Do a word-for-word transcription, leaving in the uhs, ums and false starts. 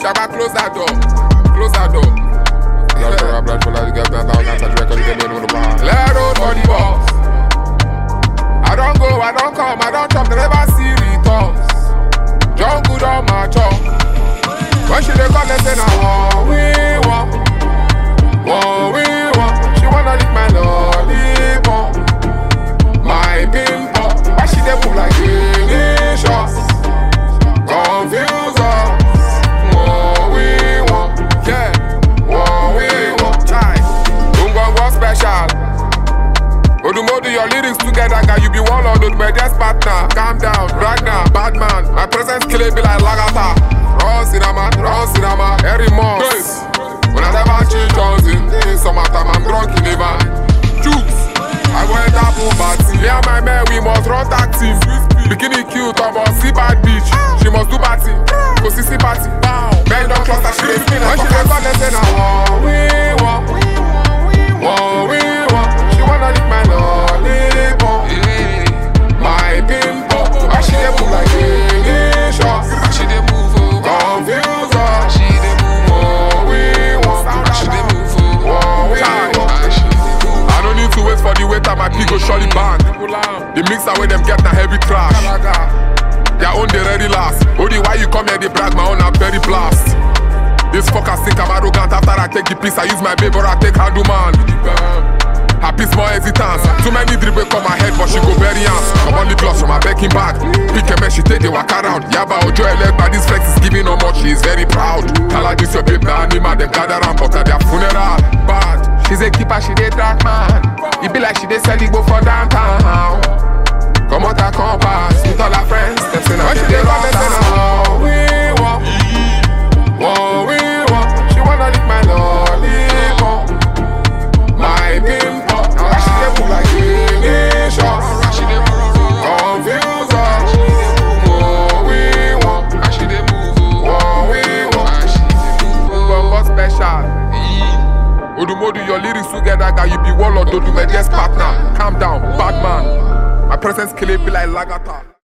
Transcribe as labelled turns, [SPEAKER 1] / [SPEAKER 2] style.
[SPEAKER 1] Shabba, close that door. Close that door. Let road for the boss. I don't go, I don't come, I don't chop, they never see returns. John good on my chop. When she dey come, they say, now what we want, what we want. She wanna lick my lollipop, my pimple. Why she dey move like delicious? Confuse us. What we want, yeah, what we want. Chai, don't go go special. Odumodu, your lyrics together, guy, you be one lord, my best partner. Calm down, Ragnar, bad man. My presence kill it be like Lagata. Raw cinema, raw cinema, every month. When I never change Johnson, in summertime I'm drunk in the van. Jukes, I go enter pool party. Me and my man, we must run tag team. Bikini cute, I must see bad bitch. She must do party, go see see party. Men don't trust her, she dey spin. When she dey call, they say now what we want, what we want. She wanna lick my lollipop, my pimple. Why she dey move like delicious? Why she dey move? Confuse us. She dey move. What we want. She dey move. What we want. I don't need to wait for the waiter, my pig go surely bang. The mixer where them get na heavy crash. Their own they ready last. Only why you come here they brag, my own a very blast. This fucker think I'm arrogant. After I take the piece, I use my baby or I take handle man. Happy small hesitance. Too many dribble come my head, but she go bury hands. Come on the gloss from my backing bag. Pick a man, she take the walk around. Yaba Ojo elect, but this flex is giving how much she is very proud. Tell her this your baby, anima, them gather around, but at their funeral. Bad. She's a keeper, she dey track man. It be like she dey sell it go for downtown. Come out her compass with all her friends. Them say now she dey run, they say now what we want, what we want. She wanna lick my lollipop, my pimple. Why she dey move like delicious? She dey move, confuse us. What we want, why she dey move? What we want, she dey move. Bumbo special. Odumodu, your lyrics together, guy, you be warlord, don't do my best partner. Calm down, bad man. My presence kill it be like Lagata.